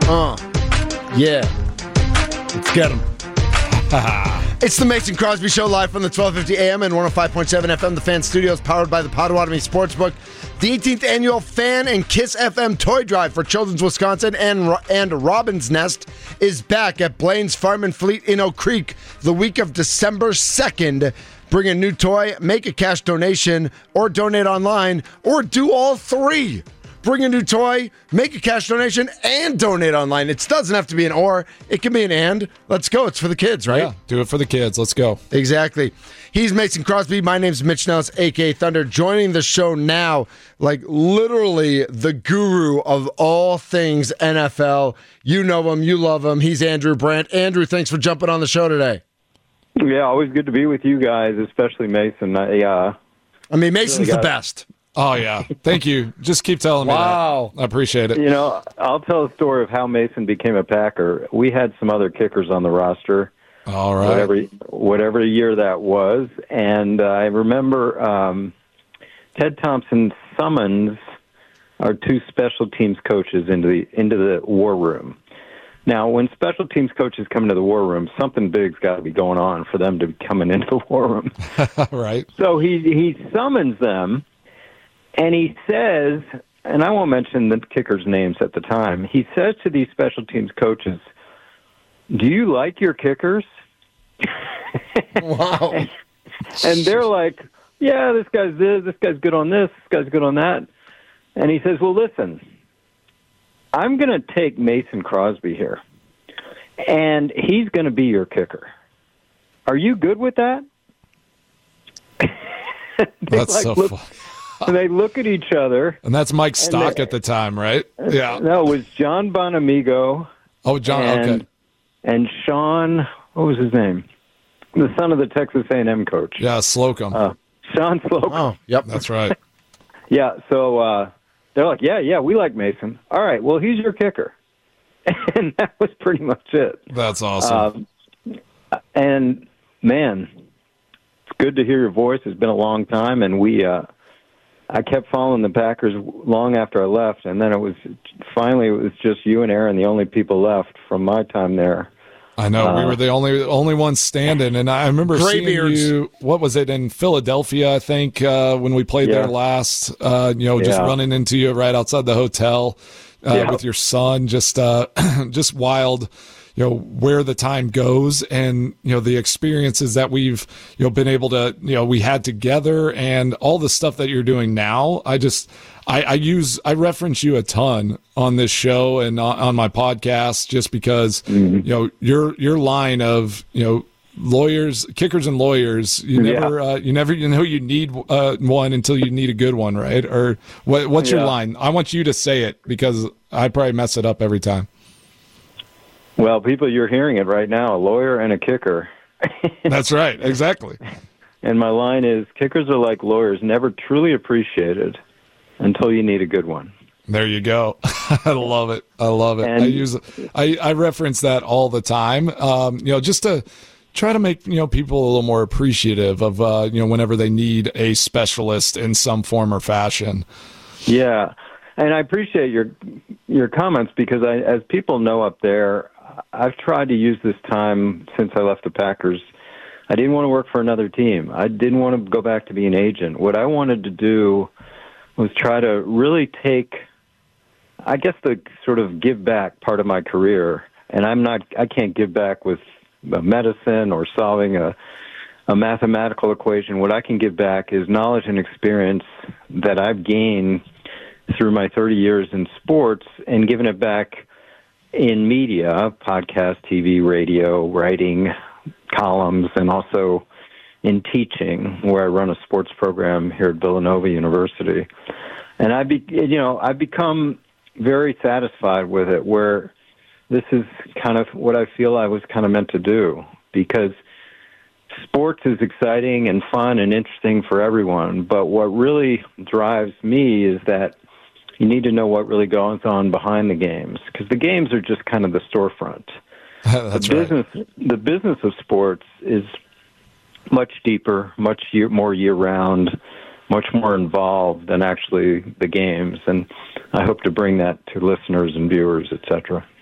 Yeah. Let's get him. It's the Mason Crosby Show live from the 1250 AM and 105.7 FM, the Fan Studios, powered by the Potawatomi Sportsbook. The 18th annual Fan and Kiss FM Toy Drive for Children's Wisconsin and Robin's Nest is back at Blaine's Farm and Fleet in Oak Creek the week of December 2nd. Bring a new toy, make a cash donation, or donate online, or do all three. Bring a new toy, make a cash donation, and donate online. It doesn't have to be an or. It can be an and. Let's go. It's for the kids, right? Yeah, do it for the kids. Let's go. Exactly. He's Mason Crosby. My name's Mitch Nellis, a.k.a. Thunder. Joining the show now, like literally the guru of all things NFL. You know him. You love him. He's Andrew Brandt. Andrew, thanks for jumping on the show today. Yeah, always good to be with you guys, especially Mason. I mean, Mason's the best. Oh, yeah. Thank you. Just keep telling me that. I appreciate it. You know, I'll tell a story of how Mason became a Packer. We had some other kickers on the roster. All right. Whatever year that was. And I remember Ted Thompson summons our two special teams coaches into the war room. Now, when special teams coaches come into the war room, something big's got to be going on for them to be coming into the war room. Right. So he summons them. And he says, and I won't mention the kickers' names at the time, he says to these special teams coaches, "Do you like your kickers?" Wow. And they're like, "Yeah, this guy's good on this guy's good on that." And he says, "Well, listen, I'm going to take Mason Crosby here, and he's going to be your kicker. Are you good with that?" That's so funny. And they look at each other. And that's Mike Stock at the time, right? Yeah. No, it was John Bonamigo. Oh, John, okay. And Sean, what was his name? The son of the Texas A&M coach. Yeah, Slocum. Sean Slocum. Oh, yep. That's right. Yeah, so they're like, yeah, we like Mason. All right, well, he's your kicker. And that was pretty much it. That's awesome. And, man, it's good to hear your voice. It's been a long time, and I kept following the Packers long after I left, and then it was just you and Aaron, the only people left from my time there. I know we were the only ones standing, and I remember seeing you. What was it in Philadelphia? I think when we played there last. Just running into you right outside the hotel with your son. Just wild. Where the time goes and, the experiences that we've, been able to, we had together and all the stuff that you're doing now. I reference you a ton on this show and on my podcast just because, your line of, lawyers, kickers and lawyers, you never you need one until you need a good one, right? Or what's your line? I want you to say it because I probably mess it up every time. Well, people, you're hearing it right now, a lawyer and a kicker. That's right, exactly. And my line is, kickers are like lawyers, never truly appreciated until you need a good one. There you go. I love it. And I reference that all the time, just to try to make, people a little more appreciative of, whenever they need a specialist in some form or fashion. Yeah. And I appreciate your comments because as people know up there, I've tried to use this time since I left the Packers. I didn't want to work for another team. I didn't want to go back to be an agent. What I wanted to do was try to really take, I guess, the sort of give back part of my career. And I can't give back with medicine or solving a mathematical equation. What I can give back is knowledge and experience that I've gained through my 30 years in sports and giving it back in media, podcast, TV, radio, writing, columns, and also in teaching, where I run a sports program here at Villanova University. And I've become very satisfied with it, where this is kind of what I feel I was kind of meant to do, because sports is exciting and fun and interesting for everyone. But what really drives me is that you need to know what really goes on behind the games, because the games are just kind of the storefront. That's right. The business of sports is much deeper, more year-round, much more involved than actually the games. And I hope to bring that to listeners and viewers, et cetera.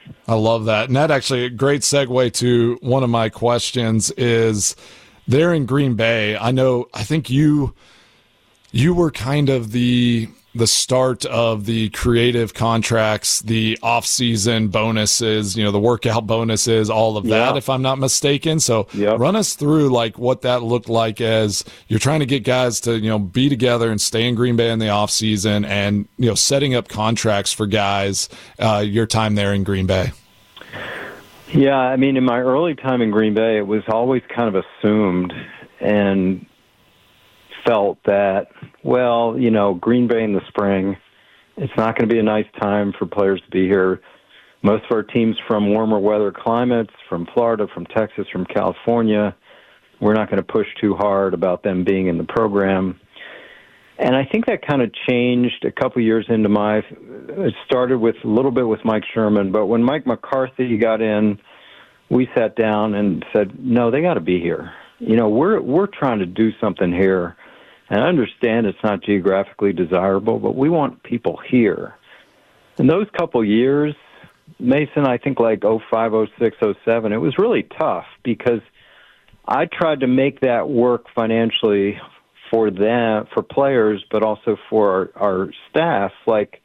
I love that. And that actually a great segue to one of my questions is there in Green Bay. I think you were kind of the start of the creative contracts, the off-season bonuses, the workout bonuses, all of that, if I'm not mistaken. So run us through like what that looked like as you're trying to get guys to, be together and stay in Green Bay in the off-season and, setting up contracts for guys, your time there in Green Bay. Yeah, I mean, in my early time in Green Bay, it was always kind of assumed and felt that, Green Bay in the spring, it's not going to be a nice time for players to be here. Most of our teams from warmer weather climates, from Florida, from Texas, from California, we're not going to push too hard about them being in the program. And I think that kind of changed a couple years into it started with a little bit with Mike Sherman, but when Mike McCarthy got in, we sat down and said, no, they got to be here. We're trying to do something here. And I understand it's not geographically desirable, but we want people here. In those couple years, Mason, I think like 05, 06, 07, it was really tough because I tried to make that work financially for them, for players, but also for our staff. Like,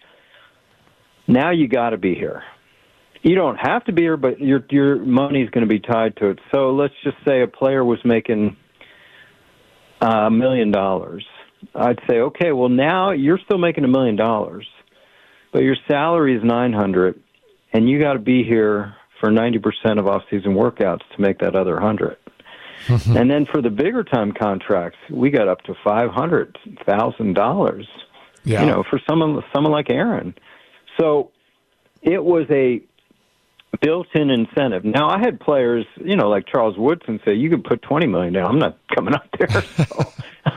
now you got to be here. You don't have to be here, but your money's going to be tied to it. So let's just say a player was making $1 million. I'd say, okay, well, now you're still making $1 million, but your salary is $900,000, and you got to be here for 90% of off-season workouts to make that other $100,000. And then for the bigger time contracts, we got up to $500,000. For someone like Aaron. So it was a built-in incentive. Now, I had players, like Charles Woodson say, you could put $20 million down. I'm not coming up there. So,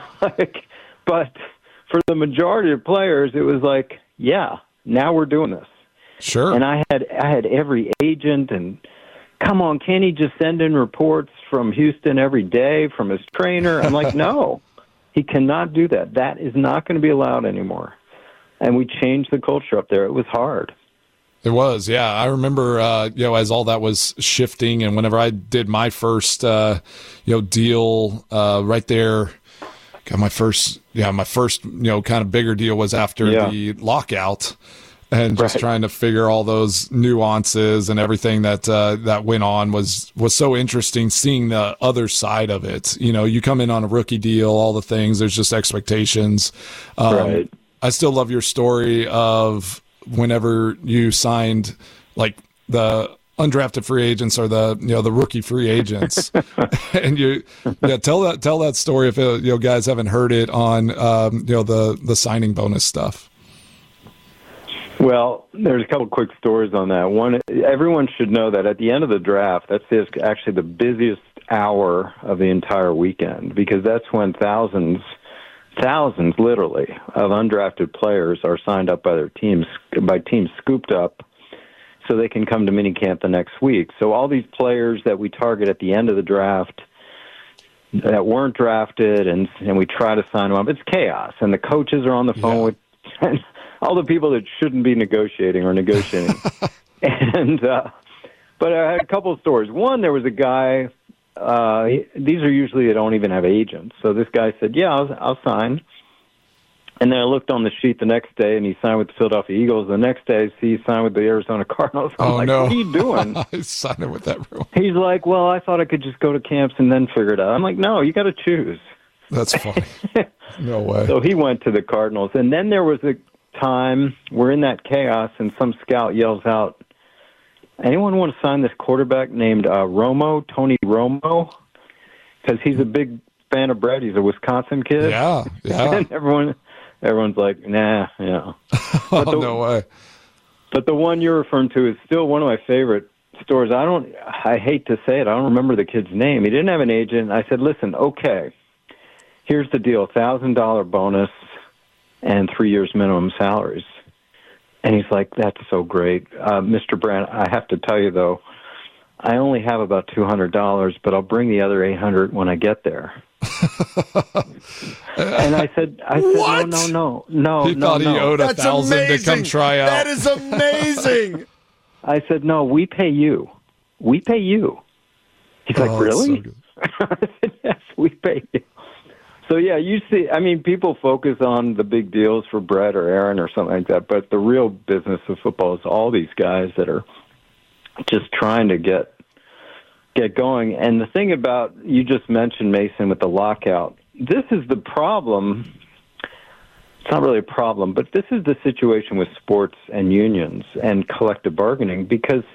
but for the majority of players, it was like, yeah, now we're doing this. Sure. And I had every agent and, come on, can't he just send in reports from Houston every day from his trainer? I'm like, no, he cannot do that. That is not going to be allowed anymore. And we changed the culture up there. It was hard. It was, yeah. I remember, as all that was shifting, and whenever I did my first, deal right there, my first, kind of bigger deal was after the lockout, and just trying to figure all those nuances and everything that went on was so interesting. Seeing the other side of it, you come in on a rookie deal, all the things. There's just expectations. I still love your story of whenever you signed like the undrafted free agents or the rookie free agents and tell that story if guys haven't heard it on the signing bonus stuff. Well, there's a couple quick stories on that. One, everyone should know that at the end of the draft, that's actually the busiest hour of the entire weekend, because that's when thousands literally of undrafted players are signed up by their teams, by teams scooped up so they can come to minicamp the next week. So all these players that we target at the end of the draft that weren't drafted, and we try to sign them up, it's chaos. And the coaches are on the phone with all the people that shouldn't be negotiating are negotiating. But I had a couple of stories. One, there was a guy, these are usually they don't even have agents. So this guy said, yeah, I'll sign. And then I looked on the sheet the next day, and he signed with the Philadelphia Eagles. The next day, I see he signed with the Arizona Cardinals. I'm like, no. What are you doing? He's signing with everyone. He's like, well, I thought I could just go to camps and then figure it out. I'm like, no, you got to choose. That's funny. No way. So he went to the Cardinals. And then there was a time, we're in that chaos, and some scout yells out, anyone want to sign this quarterback named Tony Romo? Because he's a big fan of Brett. He's a Wisconsin kid. Yeah. And everyone's like, nah, yeah. No way. But the one you're referring to is still one of my favorite stories. I hate to say it, I don't remember the kid's name. He didn't have an agent. I said, listen, okay, here's the deal, $1,000 bonus and 3 years minimum salaries. And he's like, that's so great. Mr. Brandt, I have to tell you, though, I only have about $200, but I'll bring the other $800 when I get there. And I said, what? No. He thought he owed $1,000 to come try out. That is amazing. I said, no, we pay you. We pay you. He's like, really? So I said, yes, we pay you. So, yeah, you see, I mean, people focus on the big deals for Brett or Aaron or something like that, but the real business of football is all these guys that are just trying to get going. And the thing about, you just mentioned, Mason, with the lockout, this is the problem. It's not really a problem, but this is the situation with sports and unions and collective bargaining, because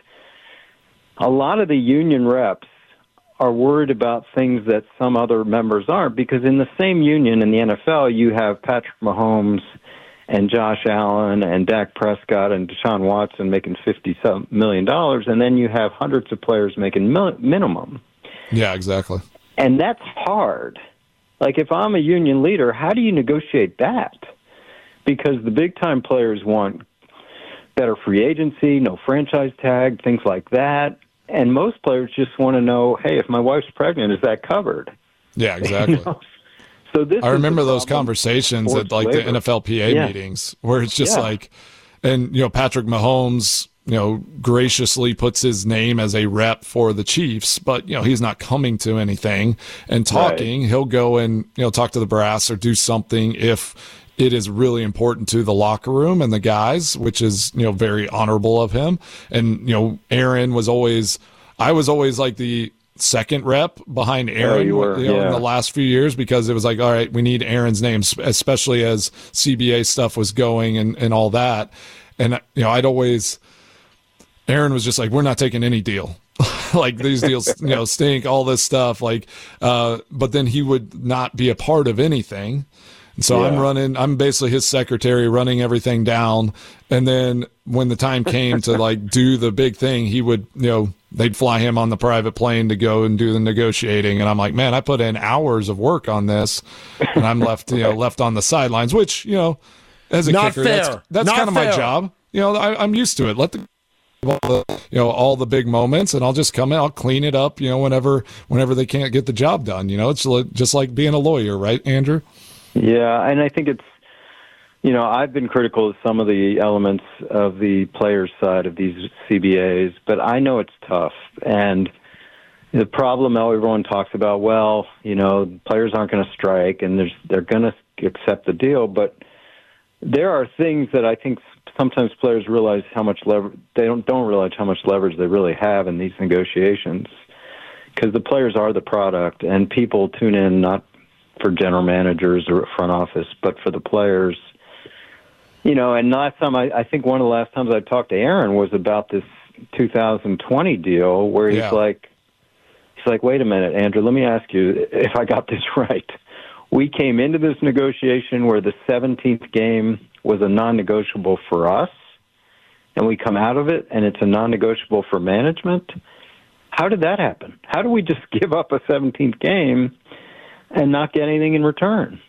a lot of the union reps are worried about things that some other members aren't, because in the same union in the NFL, you have Patrick Mahomes and Josh Allen and Dak Prescott and Deshaun Watson making $50 million, and then you have hundreds of players making minimum. Yeah, exactly. And that's hard. Like, if I'm a union leader, how do you negotiate that? Because the big-time players want better free agency, no franchise tag, things like that. And most players just want to know, hey, if my wife's pregnant, is that covered? Yeah, exactly. You know? So this I remember those conversations at like the NFLPA meetings where it's just like, and Patrick Mahomes, graciously puts his name as a rep for the Chiefs, but he's not coming to anything and talking. Right. He'll go and talk to the brass or do something if it is really important to the locker room and the guys, which is very honorable of him. And Aaron was always, I was always like the second rep behind Aaron in the last few years, because it was like, all right, we need Aaron's name, especially as CBA stuff was going and all that. And I'd always, Aaron was just like, we're not taking any deal. Like, these deals stink, all this stuff, like but then he would not be a part of anything. And so I'm basically his secretary, running everything down. And then when the time came to like do the big thing, he would, they'd fly him on the private plane to go and do the negotiating. And I'm like, man, I put in hours of work on this, and I'm left, left on the sidelines, which, as a not kicker, fair. that's kind of my job. I'm used to it. Let all the big moments, and I'll just come in, I'll clean it up, whenever they can't get the job done. It's just like being a lawyer, right, Andrew? Yeah, and I think it's, I've been critical of some of the elements of the players' side of these CBAs, but I know it's tough. And the problem everyone talks about, players aren't going to strike and they're going to accept the deal, but there are things that I think sometimes players realize how much they don't realize how much leverage they really have in these negotiations, because the players are the product, and people tune in not for general managers or front office, but for the players. And last time, I think one of the last times I talked to Aaron was about this 2020 deal, where he's like, wait a minute, Andrew, let me ask you if I got this right. We came into this negotiation where the 17th game was a non-negotiable for us, and we come out of it and it's a non-negotiable for management. How did that happen? How do we just give up a 17th game and not get anything in return?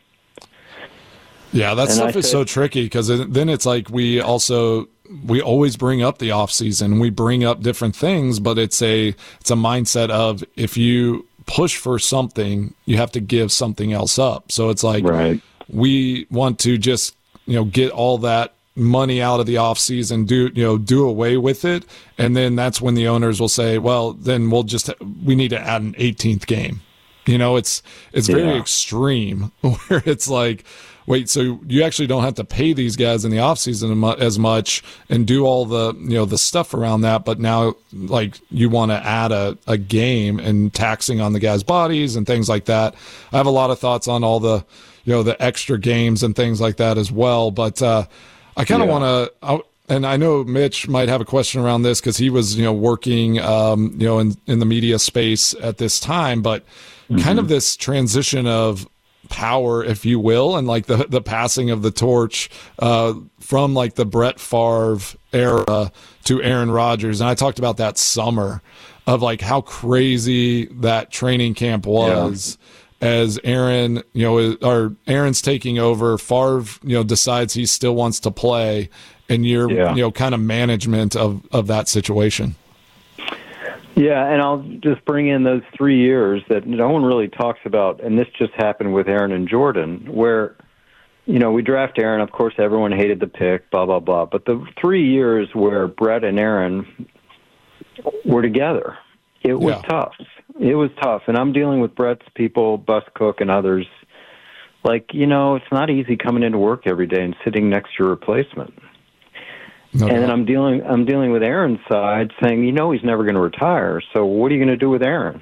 Yeah, that stuff is so tricky, because then it's like we always bring up the off season. We bring up different things, but it's a mindset of, if you push for something, you have to give something else up. So it's like, we want to just get all that money out of the off season, do away with it, and then that's when the owners will say, well, then we need to add an 18th game. It's very extreme, where it's like, wait, so you actually don't have to pay these guys in the offseason as much and do all the, the stuff around that, but now, like, you want to add a game and taxing on the guys' bodies and things like that. I have a lot of thoughts on all the, the extra games and things like that as well, but I kind of want to, and I know Mitch might have a question around this, because he was, working, in the media space at this time, but kind of this transition of power, if you will, and like the passing of the torch from like the Brett Favre era to Aaron Rodgers. And I talked about that summer of like how crazy that training camp was. As Aaron, Aaron's taking over, Favre, decides he still wants to play, and you're, kind of management of that situation. Yeah, and I'll just bring in those 3 years that no one really talks about, and this just happened with Aaron and Jordan, where, we draft Aaron. Of course, everyone hated the pick, blah, blah, blah. But the 3 years where Brett and Aaron were together, it was tough. It was tough. And I'm dealing with Brett's people, Bus Cook and others. It's not easy coming into work every day and sitting next to your replacement. No, and then I'm dealing with Aaron's side saying, he's never going to retire. So what are you going to do with Aaron?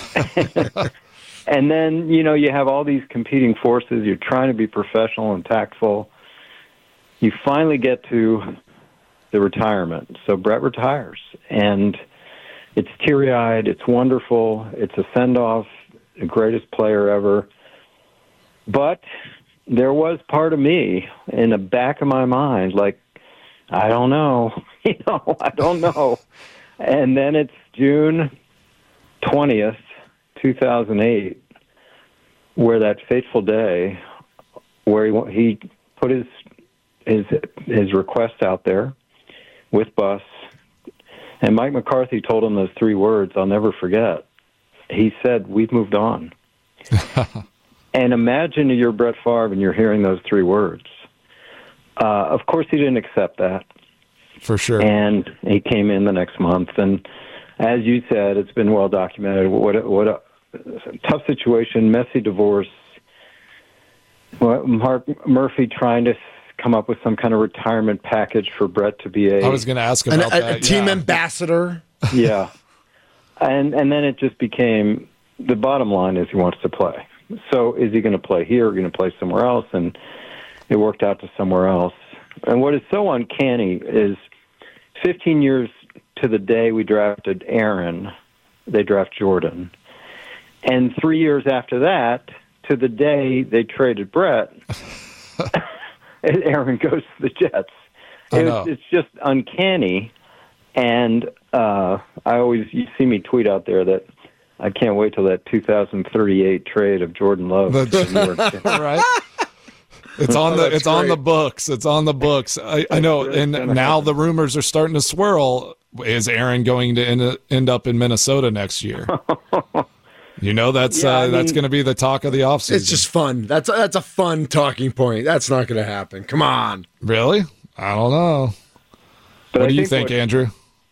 And then, you have all these competing forces. You're trying to be professional and tactful. You finally get to the retirement. So Brett retires, and it's teary-eyed. It's wonderful. It's a send-off, the greatest player ever. But there was part of me in the back of my mind, I don't know. I don't know. And then it's June 20th, 2008, where that fateful day where he put his request out there with Bus, and Mike McCarthy told him those 3 words I'll never forget. He said, "We've moved on." And imagine you're Brett Favre and you're hearing those 3 words. Of course, he didn't accept that. For sure. And he came in the next month, and as you said, it's been well documented. What a tough situation, messy divorce. Mark Murphy trying to come up with some kind of retirement package for Brett to be I was going to ask about that. A team ambassador. Yeah. And then it just became, the bottom line is he wants to play. So is he going to play here or going to play somewhere else? And it worked out to somewhere else. And what is so uncanny is 15 years to the day we drafted Aaron, they draft Jordan. And 3 years after that, to the day they traded Brett, Aaron goes to the Jets. It's just uncanny. And you see me tweet out there that I can't wait till that 2038 trade of Jordan Love. Right. It's on the books. It's on the books. I know. And now the rumors are starting to swirl. Is Aaron going to end up in Minnesota next year? That's going to be the talk of the offseason. It's just fun. That's a fun talking point. That's not going to happen. Come on. Really? I don't know. What do you think, Andrew?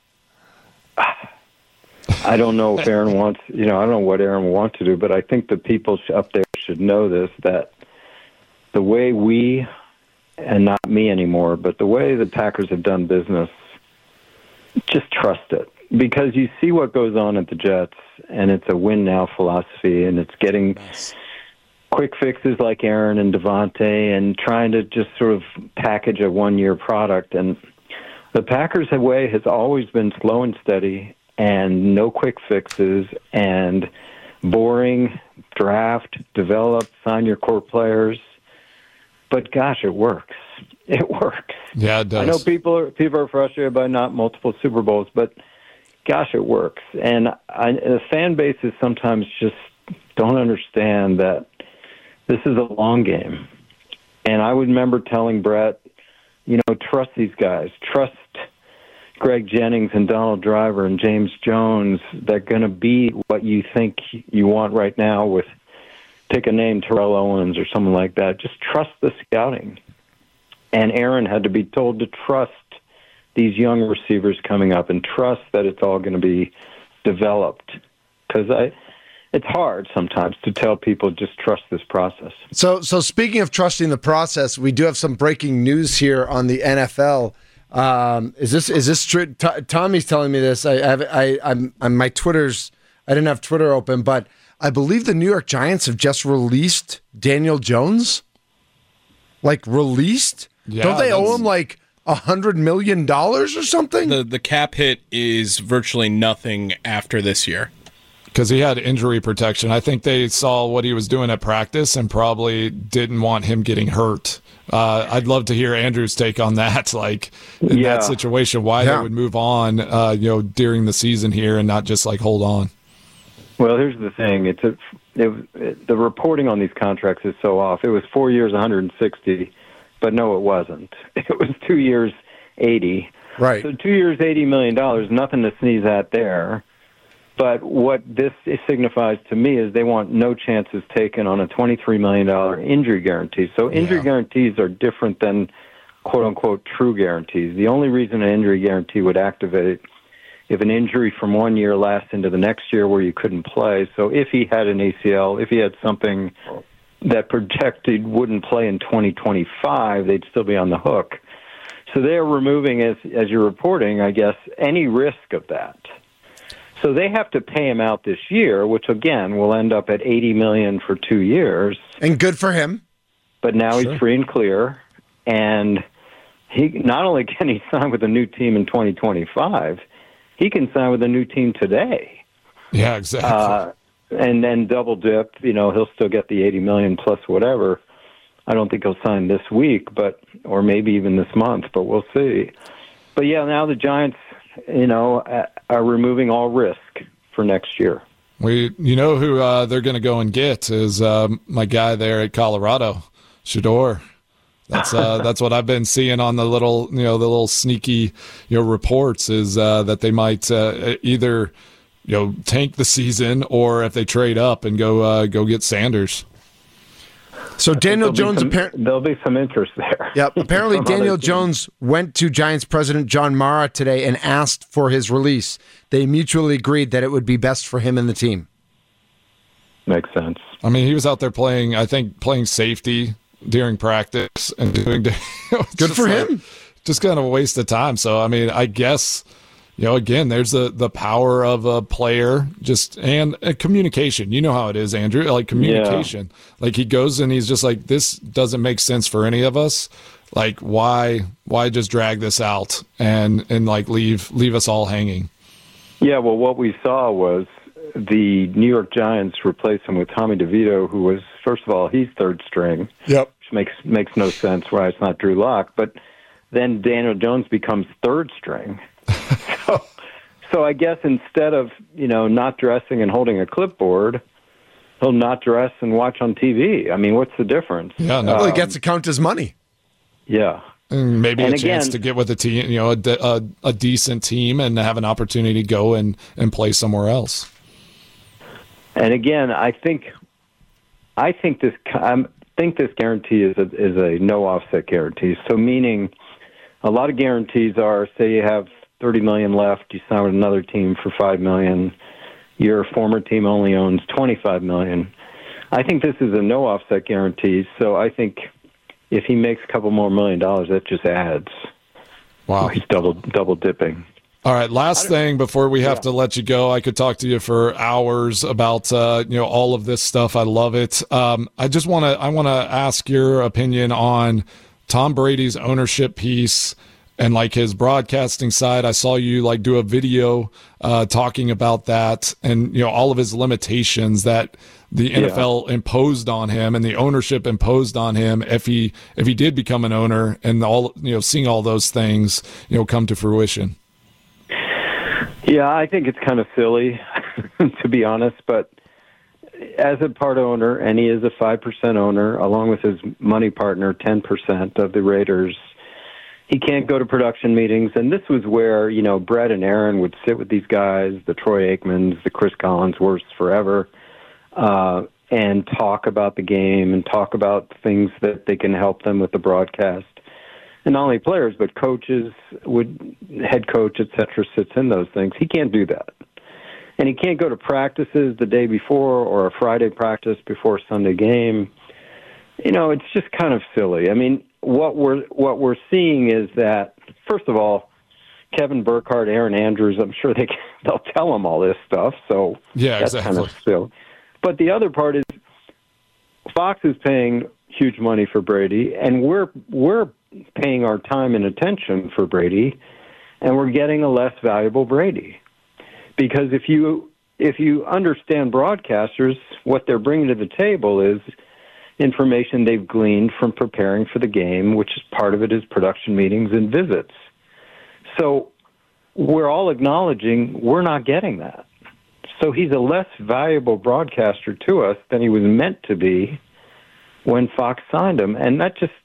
I don't know if Aaron wants, I don't know what Aaron will want to do, but I think the people up there should know this, that the way we, and not me anymore, but the way the Packers have done business, just trust it. Because you see what goes on at the Jets, and it's a win-now philosophy, and it's getting quick fixes like Aaron and Devontae and trying to just sort of package a one-year product. And the Packers' way has always been slow and steady and no quick fixes and boring, draft, develop, sign your core players. But gosh, it works. It works. Yeah, it does. I know people are frustrated by not multiple Super Bowls, but gosh, it works. And the fan bases sometimes just don't understand that this is a long game. And I would remember telling Brett, trust these guys. Trust Greg Jennings and Donald Driver and James Jones. They're going to be what you think you want right now with, pick a name, Terrell Owens or someone like that. Just trust the scouting. And Aaron had to be told to trust these young receivers coming up and trust that it's all going to be developed. Because it's hard sometimes to tell people just trust this process. So speaking of trusting the process, we do have some breaking news here on the NFL. Is this true? Tommy's telling me this. I'm my Twitter's. I didn't have Twitter open, but I believe the New York Giants have just released Daniel Jones. Released? Yeah, don't they owe him $100 million or something? The cap hit is virtually nothing after this year. Because he had injury protection. I think they saw what he was doing at practice and probably didn't want him getting hurt. I'd love to hear Andrew's take on that, in that situation, why they would move on, during the season here and not just hold on. Well, here's the thing: the reporting on these contracts is so off. It was 4 years, 160, but no, it wasn't. It was 2 years, 80. Right. So 2 years, $80 million, nothing to sneeze at there. But what this signifies to me is they want no chances taken on a $23 million injury guarantee. So injury guarantees are different than quote-unquote true guarantees. The only reason an injury guarantee would activate if an injury from 1 year lasts into the next year where you couldn't play. So if he had an ACL, if he had something that projected wouldn't play in 2025, they'd still be on the hook. So they're removing, as you're reporting, I guess, any risk of that. So they have to pay him out this year, which, again, will end up at $80 million for 2 years. And good for him. But now he's free and clear. And he not only can he sign with a new team in 2025, he can sign with a new team today. Yeah, exactly. And then double dip, he'll still get the $80 million plus whatever. I don't think he'll sign this week, or maybe even this month, but we'll see. But yeah, now the Giants, are removing all risk for next year. Who they're going to go and get is my guy there at Colorado, Shedeur. That's what I've been seeing on the little sneaky reports is that they might either tank the season or if they trade up and go get Sanders. So Daniel Jones, there'll be some interest there. Yep. Apparently, Daniel Jones went to Giants president John Mara today and asked for his release. They mutually agreed that it would be best for him and the team. Makes sense. I mean, he was out there playing safety during practice and doing. Good for him. Just kind of a waste of time. So, I mean, I guess. Again, there's the power of a player and communication. You know how it is, Andrew, like communication. Yeah. Like he goes and he's just like, this doesn't make sense for any of us. Like, why just drag this out and like leave us all hanging? Yeah, well, what we saw was the New York Giants replaced him with Tommy DeVito, who was, first of all, he's third string. Yep. Which makes no sense why it's not Drew Lock. But then Daniel Jones becomes third string. So I guess instead of, not dressing and holding a clipboard, he'll not dress and watch on TV. I mean, what's the difference? Yeah, no. He gets to count his money. Yeah. And maybe a chance to get with a team, a decent team and have an opportunity to go and play somewhere else. And again, I think this guarantee is a no offset guarantee. So meaning a lot of guarantees are, say you have $30 million left, you sign with another team for $5 million. Your former team only owns $25 million. I think this is a no offset guarantee, so I think if he makes a couple more $1 million, that just adds. Wow. He's double dipping. All right, last thing before we have to let you go. I could talk to you for hours about all of this stuff. I love it. I want to ask your opinion on Tom Brady's ownership piece and like his broadcasting side. I saw you do a video talking about that and all of his limitations that the NFL imposed on him and the ownership imposed on him if he did become an owner, and all seeing all those things come to fruition. Yeah, I think it's kind of silly to be honest, but as a part owner, and he is a 5% owner along with his money partner, 10% of the Raiders, he can't go to production meetings, and this was where, Brett and Aaron would sit with these guys, the Troy Aikmans, the Chris Collinsworths forever, and talk about the game and talk about things that they can help them with the broadcast. And not only players, but coaches, head coach, et cetera, sits in those things. He can't do that. And he can't go to practices the day before or a Friday practice before a Sunday game. It's just kind of silly. I mean, what we're seeing is that, first of all, Kevin Burkhardt, Aaron Andrews, I'm sure they'll tell him all this stuff. So yeah, that's exactly. Kind of silly. But the other part is Fox is paying huge money for Brady, and we're paying our time and attention for Brady, and we're getting a less valuable Brady. Because if you understand broadcasters, what they're bringing to the table is information they've gleaned from preparing for the game, which is part of it is production meetings and visits. So we're all acknowledging we're not getting that. So he's a less valuable broadcaster to us than he was meant to be when Fox signed him. And that just,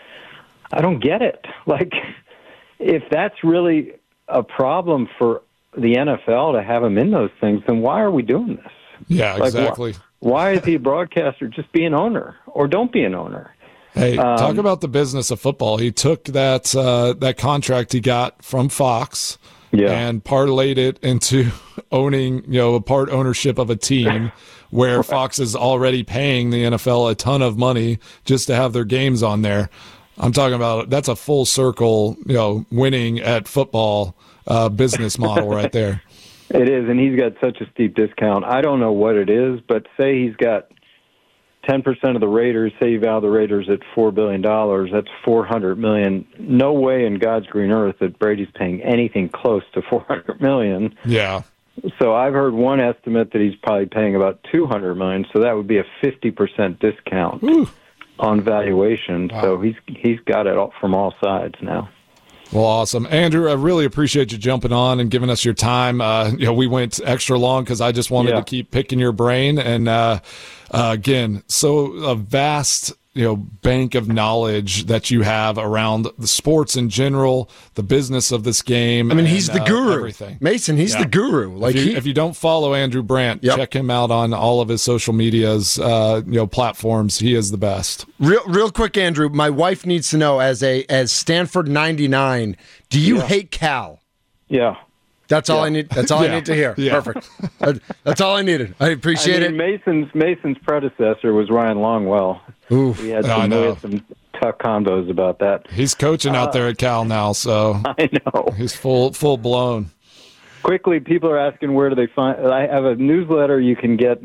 I don't get it. If that's really a problem for the NFL to have him in those things, then why are we doing this? Yeah, exactly. Why is he a broadcaster? Just be an owner, or don't be an owner. Hey, talk about the business of football. He took that contract he got from Fox and parlayed it into owning, a part ownership of a team where Fox is already paying the NFL a ton of money just to have their games on there. I'm talking about that's a full circle, winning at football business model right there. It is, and he's got such a steep discount. I don't know what it is, but say he's got 10% of the Raiders, say you value the Raiders at $4 billion, that's $400 million. No way in God's green earth that Brady's paying anything close to $400 million. Yeah. So I've heard one estimate that he's probably paying about $200 million, so that would be a 50% discount on valuation. Wow. So he's got it all, from all sides now. Well, awesome. Andrew, I really appreciate you jumping on and giving us your time. We went extra long because I just wanted to keep picking your brain. And again, so a vast bank of knowledge that you have around the sports in general, the business of this game. I mean, he's the guru. Everything. Mason, he's the guru. Like if you don't follow Andrew Brandt, check him out on all of his social medias, platforms. He is the best. Real quick, Andrew, my wife needs to know as Stanford 99, do you hate Cal? Yeah. That's all I need. That's all I need to hear. Yeah. Perfect. That's all I needed. I appreciate it. Mason's predecessor was Ryan Longwell. Ooh. We had some tough combos about that. He's coaching out there at Cal now, so I know he's full blown. Quickly, people are asking where do they find. I have a newsletter you can get,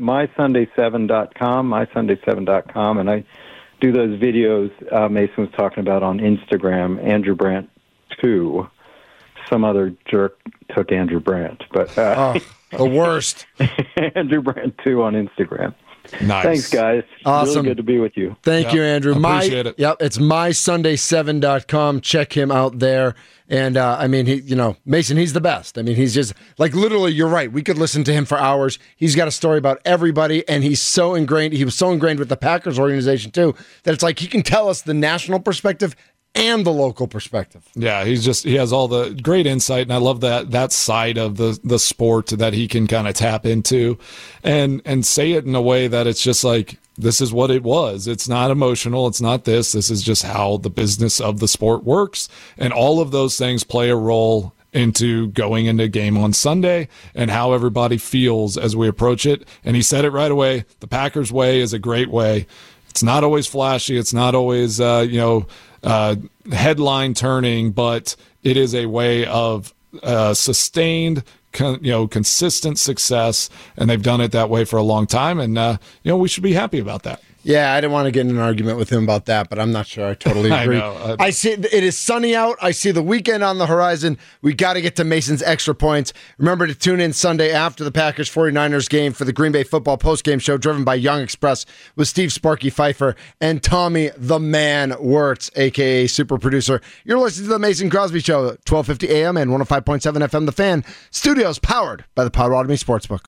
mysunday7.com, and I do those videos Mason was talking about on Instagram. Andrew Brandt 2. Some other jerk took Andrew Brandt, but the worst. Andrew Brandt 2 on Instagram. Nice. Thanks, guys. Awesome. Really good to be with you. Thank you, Andrew. Appreciate it. Yep, it's mysunday7.com. Check him out there. And, Mason, he's the best. I mean, he's just, literally, you're right. We could listen to him for hours. He's got a story about everybody, and he was so ingrained with the Packers organization, too, that it's he can tell us the national perspective and the local perspective. Yeah, he has all the great insight, and I love that side of the sport that he can kind of tap into and say it in a way that it's just this is what it was. It's not emotional. It's not this. This is just how the business of the sport works. And all of those things play a role into going into a game on Sunday and how everybody feels as we approach it. And he said it right away. The Packers way is a great way. It's not always flashy. It's not always, headline turning, but it is a way of sustained, consistent success, and they've done it that way for a long time, and we should be happy about that. Yeah, I didn't want to get in an argument with him about that, but I'm not sure I totally agree. I see it is sunny out. I see the weekend on the horizon. We got to get to Mason's extra points. Remember to tune in Sunday after the Packers 49ers game for the Green Bay football postgame show driven by Young Express with Steve Sparky Pfeiffer and Tommy the Man Wirtz, a.k.a. super producer. You're listening to the Mason Crosby Show, 1250 AM and 105.7 FM The Fan. Studios powered by the Potawatomi Sportsbook.